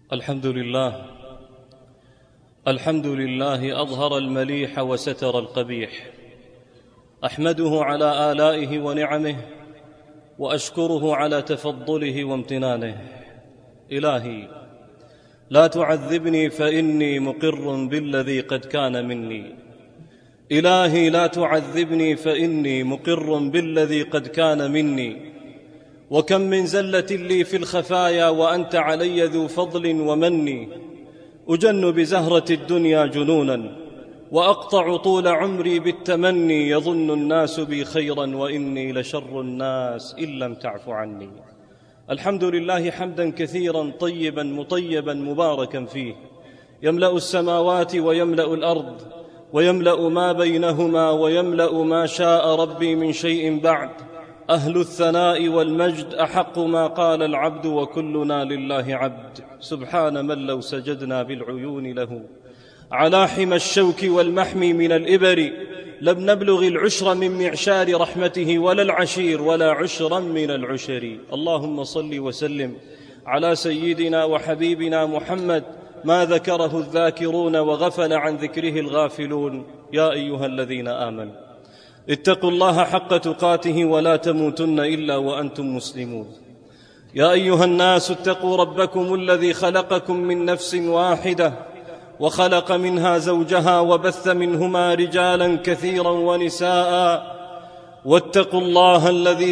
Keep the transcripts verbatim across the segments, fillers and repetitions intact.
الحمد لله الحمد لله أظهر المليح وستر القبيح. أحمده على آلائه ونعمه وأشكره على تفضله وامتنانه. إلهي لا تعذبني فإني مقر بالذي قد كان مني. إلهي لا تعذبني فإني مقر بالذي قد كان مني. وكم من زلة لي في الخفايا وأنت علي ذو فضل ومن. أجن بزهرة الدنيا جنونا وأقطع طول عمري بالتمني. يظن الناس بي خيرا وإني لشر الناس إن لم تعف عني. الحمد لله حمدا كثيرا طيبا مطيبا مباركا فيه، يملأ السماوات ويملأ الأرض ويملأ ما بينهما ويملأ ما شاء ربي من شيء بعد. أهل الثناء والمجد أحق ما قال العبد وكلنا لله عبد. سبحان من لو سجدنا بالعيون له على حمى الشوك والمحمي من الإبر لم نبلغ العشر من معشار رحمته ولا العشير ولا عشرا من العشر. اللهم صل وسلم على سيدنا وحبيبنا محمد ما ذكره الذاكرون وغفل عن ذكره الغافلون. يا أيها الذين آمنوا اتقوا الله حق تقاته ولا تموتن إلا وأنتم مسلمون. يا أيها الناس اتقوا ربكم الذي خلقكم من نفس واحدة وخلق منها زوجها وبث منهما رجالا كثيرا ونساء واتقوا الله الذي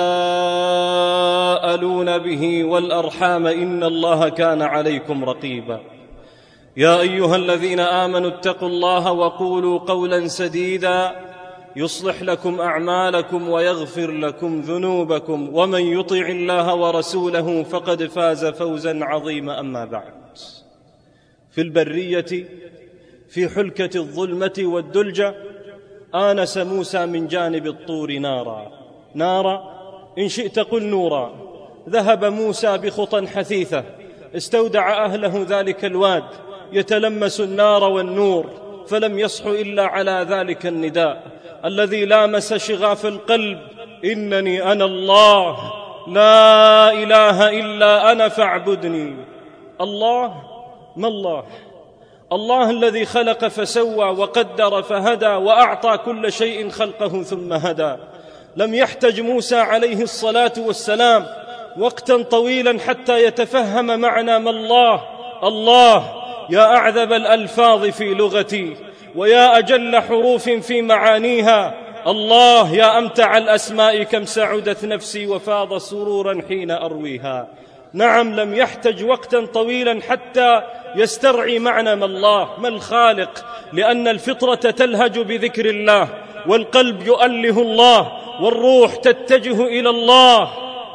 تساءلون به والأرحام إن الله كان عليكم رقيبا. يا أيها الذين آمنوا اتقوا الله وقولوا قولا سديدا يصلح لكم أعمالكم ويغفر لكم ذنوبكم ومن يطع الله ورسوله فقد فاز فوزا عظيما. أما بعد، في البرية في حلكة الظلمة والدلجة آنس موسى من جانب الطور نارا نارا إن شئت قل نورا. ذهب موسى بخطى حثيثة استودع أهله ذلك الواد يتلمس النار والنور، فلم يصحوا إلا على ذلك النداء الذي لامس شغاف القلب: إنني أنا الله لا إله إلا أنا فاعبدني. الله ما الله؟ الله الذي خلق فسوى وقدر فهدى وأعطى كل شيء خلقه ثم هدى. لم يحتج موسى عليه الصلاة والسلام وقتا طويلا حتى يتفهم معنى ما الله. الله يا أعذب الألفاظ في لغتي ويا أجل حروف في معانيها. الله يا أمتع الأسماء كم سعدت نفسي وفاض سرورا حين أرويها. نعم، لم يحتج وقتا طويلا حتى يسترعي معنى ما الله، ما الخالق، لأن الفطرة تلهج بذكر الله والقلب يؤله الله والروح تتجه إلى الله.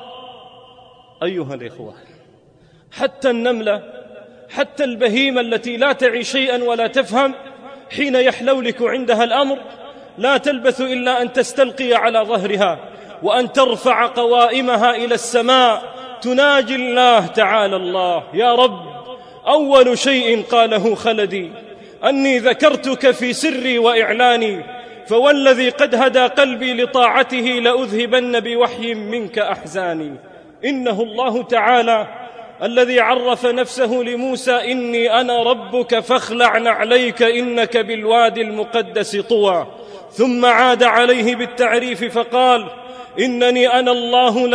أيها الإخوة، حتى النملة، حتى البهيمة التي لا تعي شيئا ولا تفهم، حين يحلولك عندها الأمر لا تلبث إلا أن تستلقي على ظهرها وأن ترفع قوائمها إلى السماء تناجي الله تعالى. الله يا رب، أول شيء قاله خلدي أني ذكرتك في سري وإعلاني، فوالذي قد هدى قلبي لطاعته لأذهبن بوحي منك أحزاني. إنه الله تعالى الذي عرف نفسه لموسى: إني أنا ربك فاخلع نعليك إنك بالوادي المقدس طوى. ثم عاد عليه بالتعريف فقال: إنني أنا الله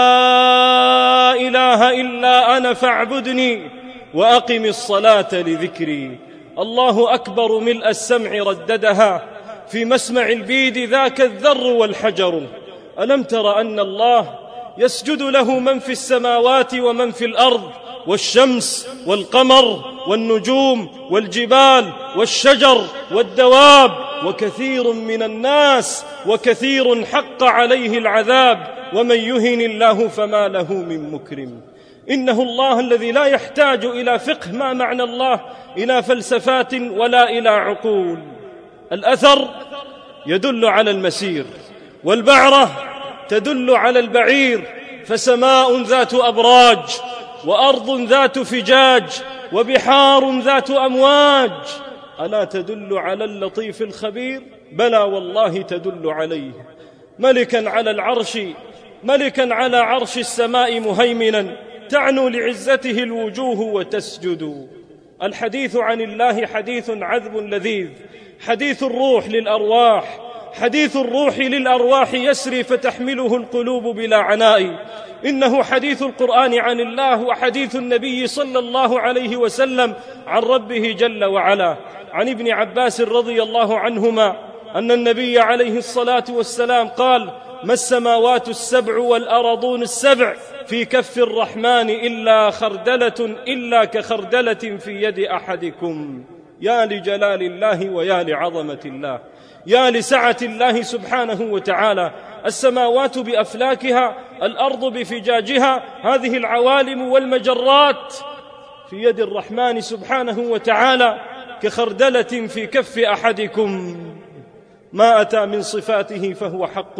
لا إله إلا أنا فاعبدني وأقم الصلاة لذكري. الله أكبر ملء السمع رددها في مسمع البيد ذاك الذر والحجر. ألم تر أن الله يسجد له من في السماوات ومن في الأرض، والشمس والقمر والنجوم والجبال والشجر والدواب وكثير من الناس، وكثير حق عليه العذاب، ومن يهن الله فما له من مكرم. إنه الله الذي لا يحتاج إلى فقه ما معنى الله، إلى فلسفات ولا إلى عقول. الأثر يدل على المسير، والبعرة تدل على البعير، فسماء ذات أبراج وأرض ذات فجاج وبحار ذات أمواج ألا تدل على اللطيف الخبير؟ بلى والله تدل عليه. ملكا على العرش، ملكا على عرش السماء مهيمنا، تعنو لعزته الوجوه وتسجد. الحديث عن الله حديث عذب لذيذ، حديث الروح للأرواح، حديث الروح للأرواح يسري فتحمله القلوب بلا عناء. إنه حديث القرآن عن الله، وحديث النبي صلى الله عليه وسلم عن ربه جل وعلا. عن ابن عباس رضي الله عنهما أن النبي عليه الصلاة والسلام قال: ما السماوات السبع والأرضون السبع في كف الرحمن إلا خردلة إلا كخردلة في يد أحدكم. يا لجلال الله ويا لعظمة الله، يا لسعة الله سبحانه وتعالى. السماوات بأفلاكها، الأرض بفجاجها، هذه العوالم والمجرات في يد الرحمن سبحانه وتعالى كخردلة في كف أحدكم. ما أتى من صفاته فهو حق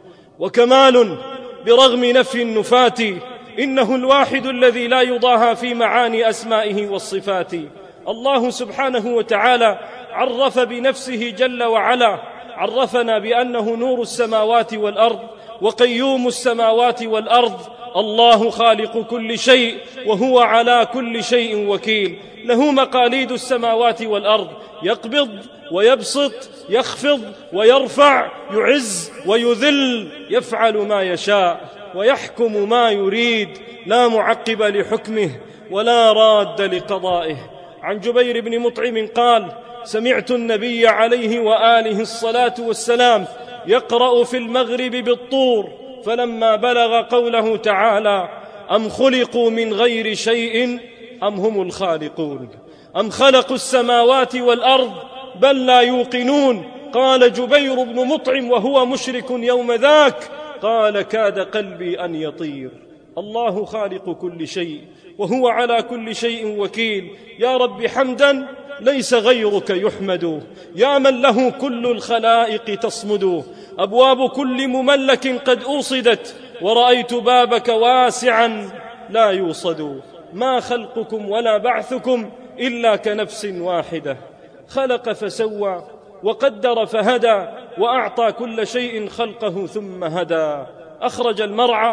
وكمال برغم نفي النفاة. إنه الواحد الذي لا يضاهى في معاني أسمائه والصفات. الله سبحانه وتعالى عرف بنفسه جل وعلا، عرفنا بأنه نور السماوات والأرض وقيوم السماوات والأرض. الله خالق كل شيء وهو على كل شيء وكيل. له مقاليد السماوات والأرض، يقبض ويبسط، يخفض ويرفع، يعز ويذل، يفعل ما يشاء ويحكم ما يريد، لا معقب لحكمه ولا راد لقضائه. عن جبير بن مطعم قال: سمعت النبي عليه وآله الصلاة والسلام يقرأ في المغرب بالطور، فلما بلغ قوله تعالى: أم خلقوا من غير شيء أم هم الخالقون، أم خلقوا السماوات والأرض بل لا يوقنون. قال جبير بن مطعم وهو مشرك يوم ذاك، قال: كاد قلبي أن يطير. الله خالق كل شيء وهو على كل شيء وكيل. يا رب حمدا ليس غيرك يحمد، يا من له كل الخلائق تصمد. أبواب كل مملك قد أوصدت، ورأيت بابك واسعا لا يوصد. ما خلقكم ولا بعثكم إلا كنفس واحدة، خلق فسوى وقدر فهدى، وأعطى كل شيء خلقه ثم هدى. أخرج المرعى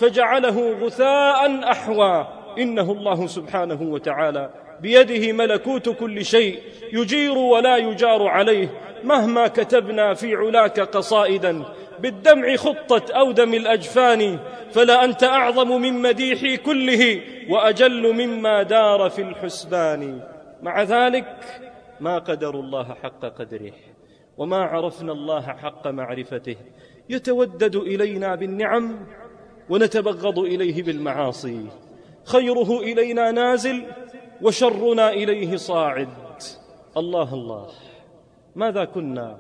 فجعله غثاء أحوى. إنه الله سبحانه وتعالى بيده ملكوت كل شيء، يجير ولا يجار عليه. مهما كتبنا في علاك قصائدا بالدمع خطت أودم الأجفان، فلا أنت أعظم من مديحي كله وأجل مما دار في الحسبان. مع ذلك ما قدر الله حق قدره، وما عرفنا الله حق معرفته. يتودد إلينا بالنعم ونتبغض إليه بالمعاصي. خيره إلينا نازل وشرنا إليه صاعد. الله الله، ماذا كنا؟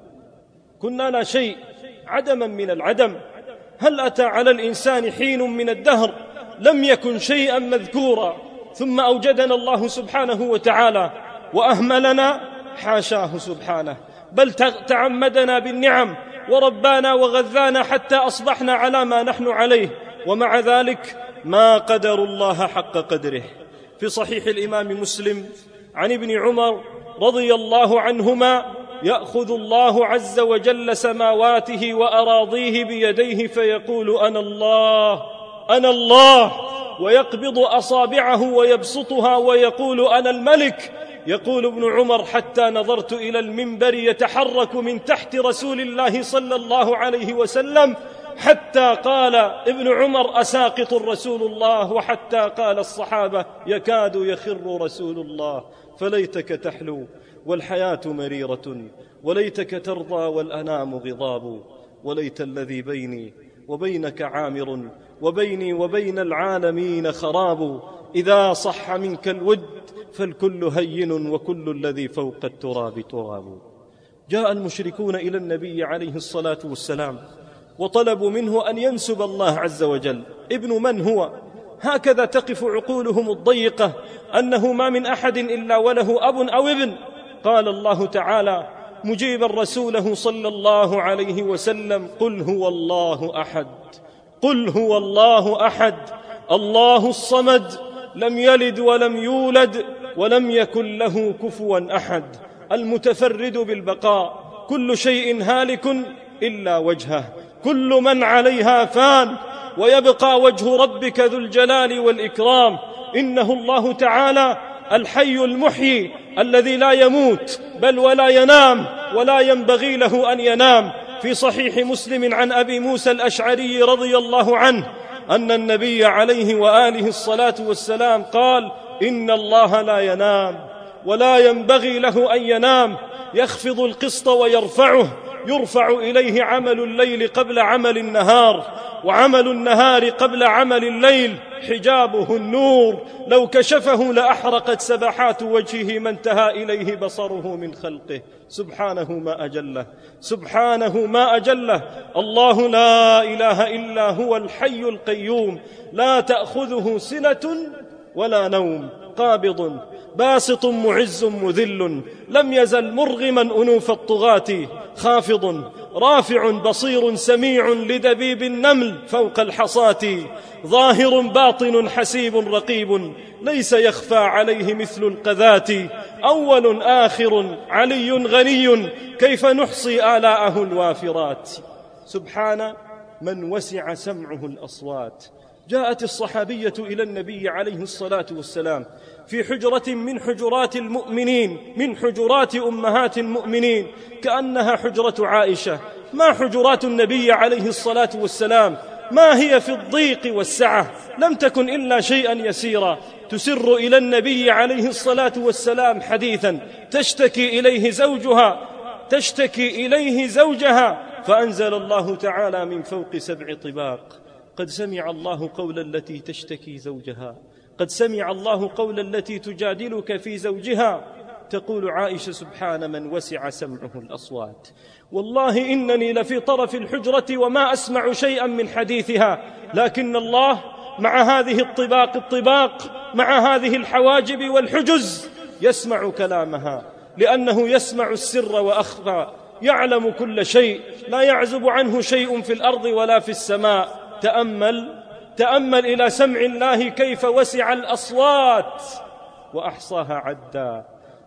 كنا لا شيء، عدما من العدم. هل أتى على الإنسان حين من الدهر لم يكن شيئا مذكورا ثم أوجدنا الله سبحانه وتعالى وأهملنا؟ حاشاه سبحانه، بل تعمدنا بالنعم وربانا وغذانا حتى أصبحنا على ما نحن عليه. ومع ذلك ما قدر الله حق قدره. في صحيح الإمام مسلم عن ابن عمر رضي الله عنهما: يأخذ الله عز وجل سماواته وأراضيه بيديه فيقول: أنا الله أنا الله، ويقبض أصابعه ويبسطها ويقول: أنا الملك. يقول ابن عمر: حتى نظرت إلى المنبر يتحرك من تحت رسول الله صلى الله عليه وسلم، حتى قال ابن عمر: أساقط رسول الله، وحتى قال الصحابة: يكاد يخر رسول الله. فليتك تحلو والحياة مريرة، وليتك ترضى والأنام غضاب، وليت الذي بيني وبينك عامر، وبيني وبين العالمين خراب. إذا صح منك الود فالكل هين، وكل الذي فوق التراب تراب. جاء المشركون إلى النبي عليه الصلاة والسلام وطلبوا منه أن ينسب الله عز وجل. ابن من هو؟ هكذا تقف عقولهم الضيقة، أنه ما من أحد إلا وله أب أو ابن. قال الله تعالى مجيبا رسوله صلى الله عليه وسلم: قل هو الله أحد، قل هو الله أحد، الله الصمد، لم يلد ولم يولد ولم يكن له كفوا أحد، المتفرد بالبقاء، كل شيء هالك إلا وجهه، كل من عليها فان، ويبقى وجه ربك ذو الجلال والإكرام. إنه الله تعالى الحي المحيي الذي لا يموت بل ولا ينام ولا ينبغي له أن ينام. في صحيح مسلم عن أبي موسى الأشعري رضي الله عنه أن النبي عليه وآله الصلاة والسلام قال: إن الله لا ينام ولا ينبغي له أن ينام، يخفض القسط ويرفعه، يرفع إليه عمل الليل قبل عمل النهار، وعمل النهار قبل عمل الليل، حجابه النور، لو كشفه لأحرقت سبحات وجهه ما انتهى إليه بصره من خلقه. سبحانه ما أجله، سبحانه ما أجله. الله لا إله إلا هو الحي القيوم، لا تأخذه سنة ولا نوم، قابض باسط معز مذل، لم يزل مرغما أنوف الطغاة، خافض رافع بصير سميع لدبيب النمل فوق الحصاة، ظاهر باطن حسيب رقيب، ليس يخفى عليه مثل القذات، أول آخر علي غني، كيف نحصي آلاءه الوافرات. سبحان من وسع سمعه الأصوات. جاءت الصحابية إلى النبي عليه الصلاة والسلام في حجرة من حجرات المؤمنين، من حجرات أمهات المؤمنين، كأنها حجرة عائشة. ما حجرات النبي عليه الصلاة والسلام ما هي في الضيق والسعة، لم تكن إلا شيئا يسيرا، تسر إلى النبي عليه الصلاة والسلام حديثا، تشتكي إليه زوجها تشتكي إليه زوجها فأنزل الله تعالى من فوق سبع طباق: قد سمع الله قول التي تشتكي زوجها، قد سمع الله قول التي تجادلك في زوجها. تقول عائشة: سبحان من وسع سمعه الأصوات، والله إنني لفي طرف الحجرة وما أسمع شيئا من حديثها، لكن الله مع هذه الطباق الطباق، مع هذه الحواجب والحجز، يسمع كلامها، لأنه يسمع السر وأخفى، يعلم كل شيء، لا يعزب عنه شيء في الأرض ولا في السماء. تأمل تأمل إلى سمع الله كيف وسع الأصوات وأحصاها عدا.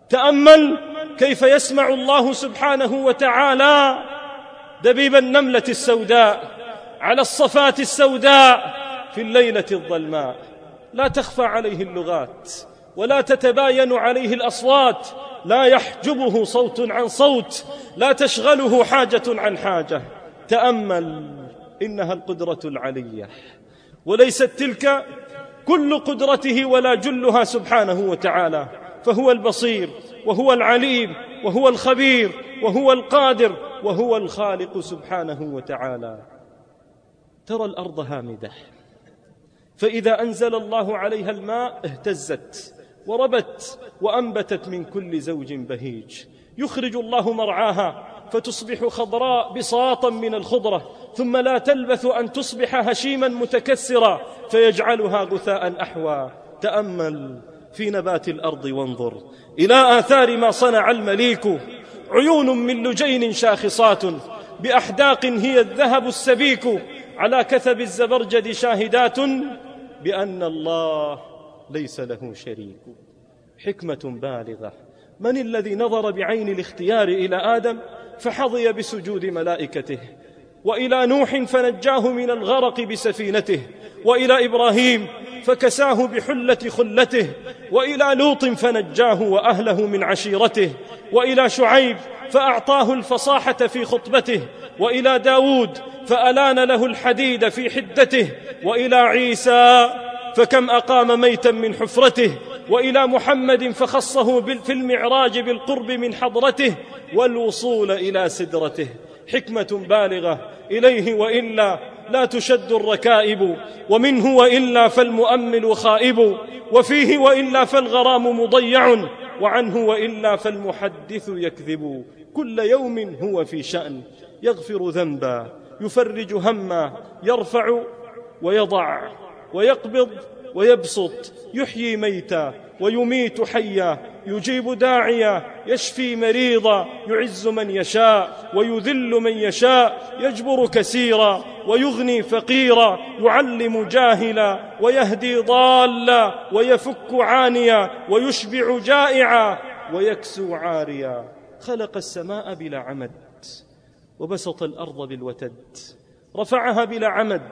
تأمل كيف يسمع الله سبحانه وتعالى دبيب النملة السوداء على الصفات السوداء في الليلة الظلماء، لا تخفى عليه اللغات ولا تتباين عليه الأصوات، لا يحجبه صوت عن صوت، لا تشغله حاجة عن حاجة. تأمل، إنها القدرة العلية، وليست تلك كل قدرته ولا جلها سبحانه وتعالى، فهو البصير وهو العليم وهو الخبير وهو القادر وهو الخالق سبحانه وتعالى. ترى الأرض هامدة، فإذا أنزل الله عليها الماء اهتزت وربت وأنبتت من كل زوج بهيج، يخرج الله مرعاها فتصبح خضراء بساطا من الخضرة، ثم لا تلبث أن تصبح هشيما متكسرا فيجعلها غثاء أحوى. تأمل في نبات الأرض وانظر إلى آثار ما صنع المليك، عيون من لجين شاخصات بأحداق هي الذهب السبيك، على كثب الزبرجد شاهدات بأن الله ليس له شريك. حكمة بالغة. من الذي نظر بعين الاختيار إلى آدم فحظي بسجود ملائكته، وإلى نوح فنجاه من الغرق بسفينته، وإلى إبراهيم فكساه بحلة خلته، وإلى لوط فنجاه وأهله من عشيرته، وإلى شعيب فأعطاه الفصاحة في خطبته، وإلى داود فألان له الحديد في حدته، وإلى عيسى فكم أقام ميتا من حفرته، وإلى محمد فخصه في المعراج بالقرب من حضرته والوصول إلى سدرته. حكمة بالغة. إليه وإلا لا تشد الركائب، ومنه وإلا فالمؤمل خائب، وفيه وإلا فالغرام مضيع، وعنه وإلا فالمحدث يكذب. كل يوم هو في شأن، يغفر ذنبا، يفرج هما، يرفع ويضع، ويقبض ويبسط، يحيي ميتا ويميت حيا، يجيب داعيا، يشفي مريضا، يعز من يشاء ويذل من يشاء، يجبر كثيرا ويغني فقيرا، يعلم جاهلا ويهدي ضالا، ويفك عانيا ويشبع جائعا، ويكسو عاريا. خلق السماء بلا عمد، وبسط الأرض بالوتد، رفعها بلا عمد،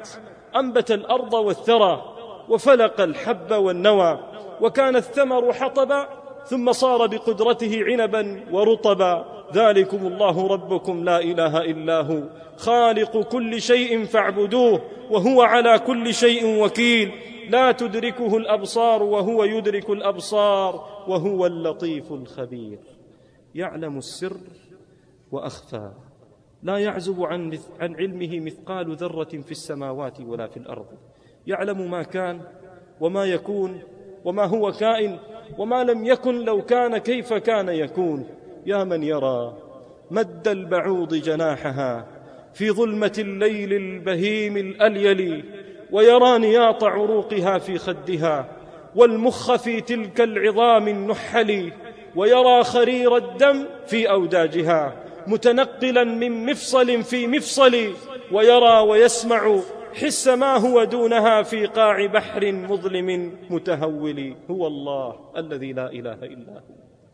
أنبت الأرض والثرى وفلق الحب والنوى، وكان الثمر حطبا ثم صار بقدرته عنبا ورطبا. ذلكم الله ربكم لا إله إلا هو خالق كل شيء فاعبدوه وهو على كل شيء وكيل. لا تدركه الأبصار وهو يدرك الأبصار وهو اللطيف الخبير. يعلم السر وأخفى، لا يعزب عن عن علمه مثقال ذرة في السماوات ولا في الأرض. يعلم ما كان وما يكون وما هو كائن وما لم يكن لو كان كيف كان يكون. يا من يرى مد البعوض جناحها في ظلمة الليل البهيم الأليل، ويرى نياط عروقها في خدها والمخ في تلك العظام النحل، ويرى خرير الدم في أوداجها متنقلا من مفصل في مفصل، ويرى ويسمع حس ما هو دونها في قاع بحر مظلم متهول. هو الله الذي لا إله إلا هو.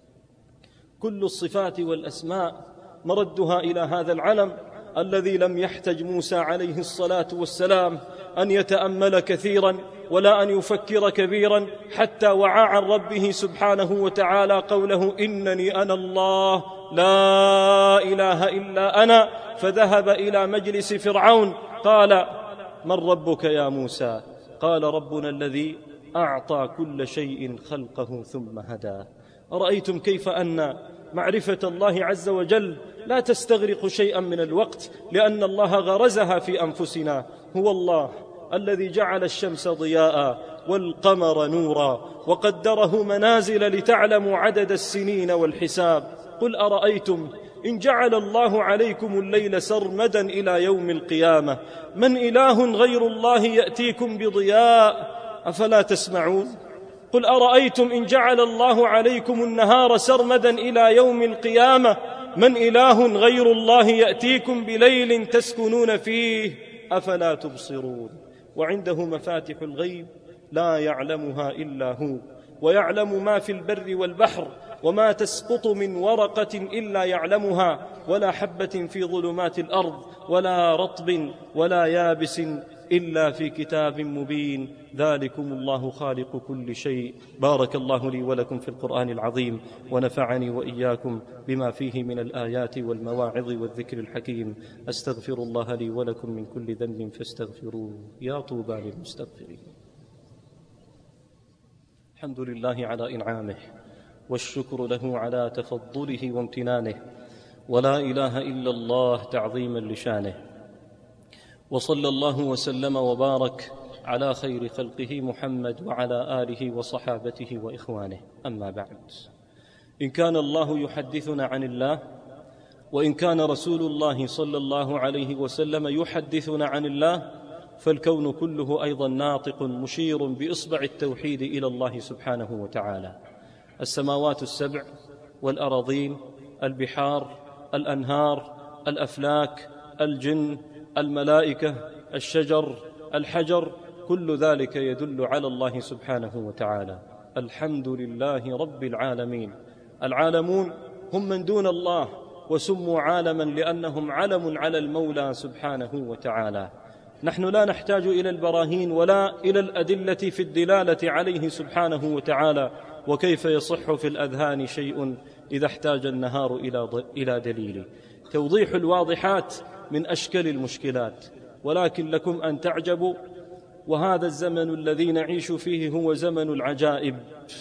كل الصفات والأسماء مردها إلى هذا العلم الذي لم يحتج موسى عليه الصلاة والسلام أن يتأمل كثيرا ولا أن يفكر كبيرا حتى وعى عن ربه سبحانه وتعالى قوله إنني أنا الله لا إله إلا أنا. فذهب إلى مجلس فرعون قال من ربك يا موسى؟ قال ربنا الذي أعطى كل شيء خلقه ثم هدى. أرأيتم كيف أن معرفة الله عز وجل لا تستغرق شيئا من الوقت لأن الله غرزها في أنفسنا. هو الله الذي جعل الشمس ضياء والقمر نورا وقدره منازل لتعلموا عدد السنين والحساب. قل أرأيتم إن جعل الله عليكم الليل سرمدا إلى يوم القيامة من إله غير الله يأتيكم بضياء أفلا تسمعون؟ قل أرأيتم إن جعل الله عليكم النهار سرمدا إلى يوم القيامة من إله غير الله يأتيكم بليل تسكنون فيه أفلا تبصرون؟ وعنده مفاتح الغيب لا يعلمها إلا هو، ويعلم ما في البر والبحر وما تسقط من ورقة إلا يعلمها ولا حبة في ظلمات الأرض ولا رطب ولا يابس إلا في كتاب مبين. ذلكم الله خالق كل شيء. بارك الله لي ولكم في القرآن العظيم ونفعني وإياكم بما فيه من الآيات والمواعظ والذكر الحكيم. أستغفر الله لي ولكم من كل ذنب فاستغفروه يا طوبى للمستغفرين. الحمد لله على إنعامه والشكر له على تفضله وامتنانه، ولا إله إلا الله تعظيما لشانه. وصلى الله وسلم وبارك على خير خلقه محمد وعلى آله وصحابته وإخوانه. أما بعد، إن كان الله يحدثنا عن الله، وإن كان رسول الله صلى الله عليه وسلم يحدثنا عن الله، فالكون كله أيضا ناطق مشير بإصبع التوحيد إلى الله سبحانه وتعالى. السماوات السبع والأراضين، البحار، الأنهار، الأفلاك، الجن، الملائكة، الشجر، الحجر، كل ذلك يدل على الله سبحانه وتعالى. الحمد لله رب العالمين. العالمون هم من دون الله، وسموا عالما لأنهم علم على المولى سبحانه وتعالى. نحن لا نحتاج إلى البراهين ولا إلى الأدلة في الدلالة عليه سبحانه وتعالى. وكيف يصح في الأذهان شيء إذا احتاج النهار إلى دليل؟ توضيح الواضحات من أشكال المشكلات. ولكن لكم أن تعجبوا، وهذا الزمن الذي نعيش فيه هو زمن العجائب.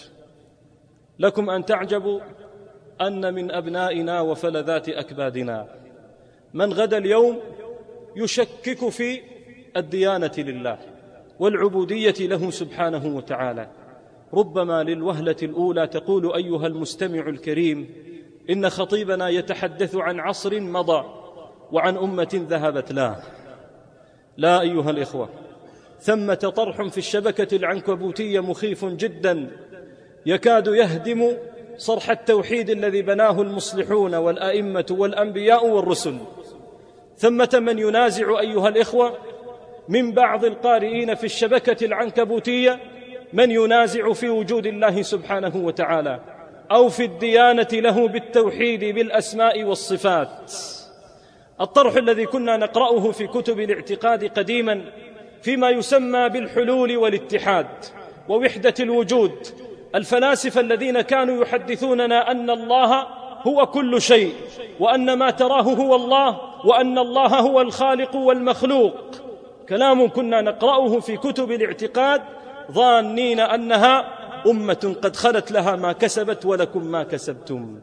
لكم أن تعجبوا أن من أبنائنا وفلذات أكبادنا من غدا اليوم يشكك في الديانة لله والعبودية له سبحانه وتعالى. ربما للوهلة الأولى تقول أيها المستمع الكريم إن خطيبنا يتحدث عن عصر مضى وعن أمة ذهبت. لا لا أيها الإخوة، ثمة طرح في الشبكة العنكبوتية مخيف جدا يكاد يهدم صرح التوحيد الذي بناه المصلحون والأئمة والأنبياء والرسل. ثمة من ينازع أيها الإخوة من بعض القارئين في الشبكة العنكبوتية من ينازع في وجود الله سبحانه وتعالى أو في الديانة له بالتوحيد بالأسماء والصفات. الطرح الذي كنا نقرأه في كتب الاعتقاد قديما فيما يسمى بالحلول والاتحاد ووحدة الوجود. الفلاسفة الذين كانوا يحدثوننا أن الله هو كل شيء، وأن ما تراه هو الله، وأن الله هو الخالق والمخلوق، كلام كنا نقرأه في كتب الاعتقاد ظانين أنها أمة قد خلت لها ما كسبت ولكم ما كسبتم.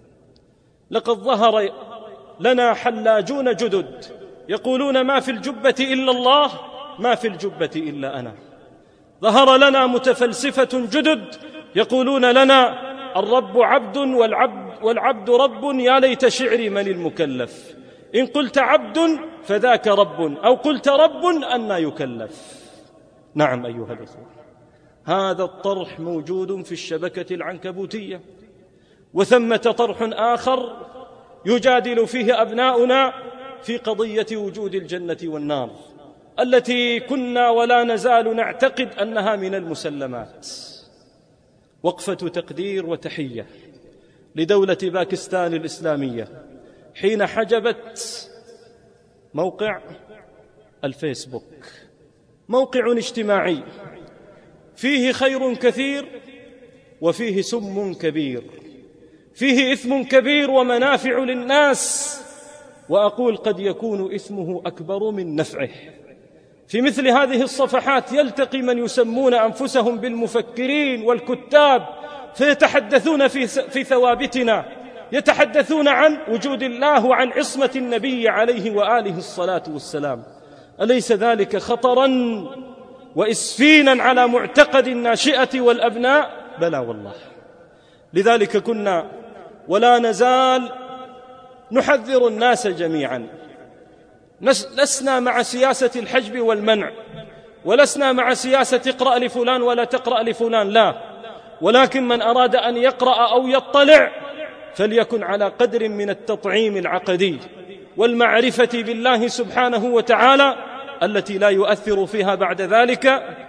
لقد ظهر لنا حلاجون جدد يقولون ما في الجبة إلا الله، ما في الجبة إلا أنا. ظهر لنا متفلسفة جدد يقولون لنا الرب عبد والعبد, والعبد رب، يا ليت شعري من المكلف، إن قلت عبد فذاك رب، أو قلت رب أنى يكلف. نعم أيها الأخوة، هذا الطرح موجود في الشبكة العنكبوتية، وثمة طرح آخر يجادل فيه أبناؤنا في قضية وجود الجنة والنار التي كنا ولا نزال نعتقد أنها من المسلمات. وقفة تقدير وتحية لدولة باكستان الإسلامية حين حجبت موقع الفيسبوك، موقع اجتماعي فيه خير كثير وفيه سم كبير، فيه إثم كبير ومنافع للناس، وأقول قد يكون إثمه أكبر من نفعه. في مثل هذه الصفحات يلتقي من يسمون أنفسهم بالمفكرين والكتاب فيتحدثون في في ثوابتنا، يتحدثون عن وجود الله وعن عصمة النبي عليه وآله الصلاة والسلام. أليس ذلك خطرا وإسفينا على معتقد الناشئة والأبناء؟ بلى والله. لذلك كنا ولا نزال نحذر الناس جميعا. لسنا مع سياسة الحجب والمنع، ولسنا مع سياسة اقرأ لفلان ولا تقرأ لفلان، لا، ولكن من أراد أن يقرأ أو يطلع فليكن على قدر من التطعيم العقدي والمعرفة بالله سبحانه وتعالى التي لا يؤثر فيها بعد ذلك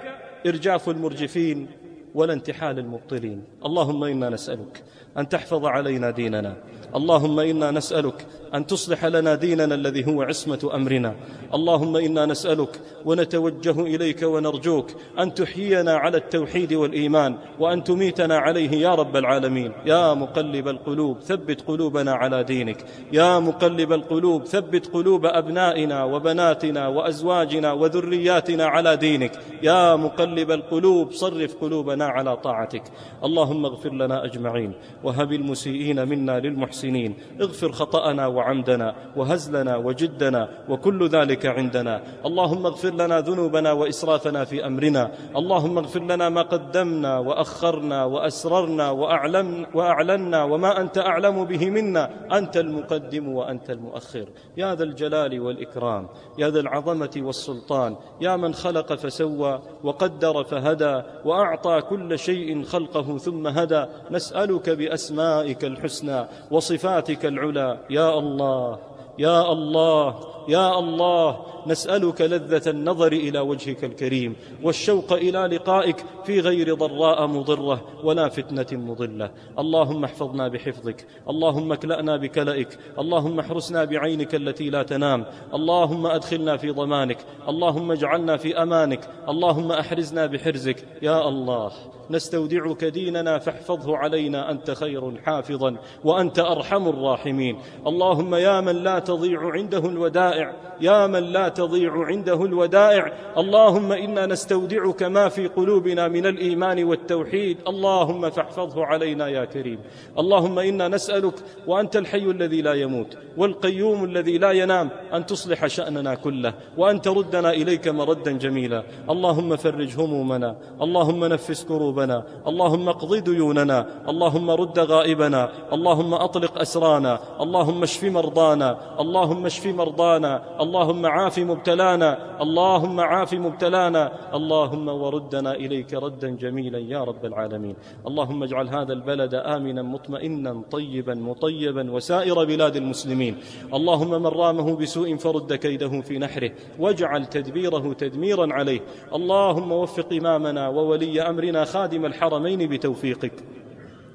إرجاف المرجفين ولا انتحال المبطلين. اللهم إنا نسألك أن تحفظ علينا ديننا، اللهم إنا نسألك أن تصلح لنا ديننا الذي هو عصمة أمرنا، اللهم إنا نسألك ونتوجه إليك ونرجوك أن تحيينا على التوحيد والإيمان وأن تميتنا عليه يا رب العالمين. يا مقلب القلوب ثبت قلوبنا على دينك، يا مقلب القلوب ثبت قلوب أبنائنا وبناتنا وأزواجنا وذرياتنا على دينك، يا مقلب القلوب صرف قلوبنا على طاعتك. اللهم اغفر لنا أجمعين وهب المسيئين منا للمحسنين، اغفر خطأنا وعمدنا وهزلنا وجدنا وكل ذلك عندنا. اللهم اغفر لنا ذنوبنا وإسرافنا في أمرنا، اللهم اغفر لنا ما قدمنا وأخرنا وأسررنا وأعلم وأعلنا وما أنت أعلم به منا، أنت المقدم وأنت المؤخر، يا ذا الجلال والإكرام، يا ذا العظمة والسلطان، يا من خلق فسوى وقدر فهدى وأعطى كل شيء خلقه ثم هدى. نسألك بأسمائك الحسنى وصفاتك العلى، يا الله يا الله يا الله، نسألك لذة النظر إلى وجهك الكريم والشوق إلى لقائك في غير ضراء مضرة ولا فتنة مضلة. اللهم احفظنا بحفظك، اللهم اكلأنا بكلئك، اللهم احرسنا بعينك التي لا تنام، اللهم أدخلنا في ضمانك، اللهم اجعلنا في أمانك، اللهم أحرزنا بحرزك. يا الله نستودعك ديننا فاحفظه علينا، أنت خير حافظا وأنت أرحم الراحمين. اللهم يا من لا تضيع عنده الودائع، يا من لا تضيع عنده الودائع، اللهم إنا نستودعك ما في قلوبنا من الإيمان والتوحيد، اللهم فاحفظه علينا يا كريم. اللهم إنا نسألك وأنت الحي الذي لا يموت والقيوم الذي لا ينام أن تصلح شأننا كله وأن تردنا إليك مردا جميلا. اللهم فرج همومنا، اللهم نفس كروبنا، اللهم اقض ديوننا، اللهم رد غائبنا، اللهم أطلق أسرانا، اللهم اشف مرضانا، اللهم اشف مرضانا، اللهم عاف مبتلانا، اللهم عاف مبتلانا، اللهم وردنا إليك ردا جميلا يا رب العالمين. اللهم اجعل هذا البلد آمنا مطمئنا طيبا مطيبا وسائر بلاد المسلمين. اللهم من رامه بسوء فرد كيده في نحره واجعل تدبيره تدميرا عليه. اللهم وفق إمامنا وولي أمرنا خادم الحرمين بتوفيقك،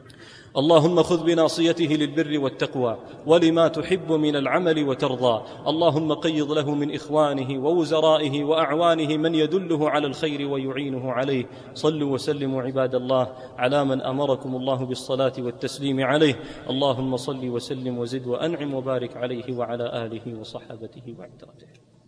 اللهم خذ بناصيته للبر والتقوى ولما تحب من العمل وترضى. اللهم قيض له من إخوانه ووزرائه وأعوانه من يدله على الخير ويعينه عليه. صلوا وسلموا عباد الله على من أمركم الله بالصلاة والتسليم عليه. اللهم صل وسلم وزد وأنعم وبارك عليه وعلى آله وصحبه وعترته.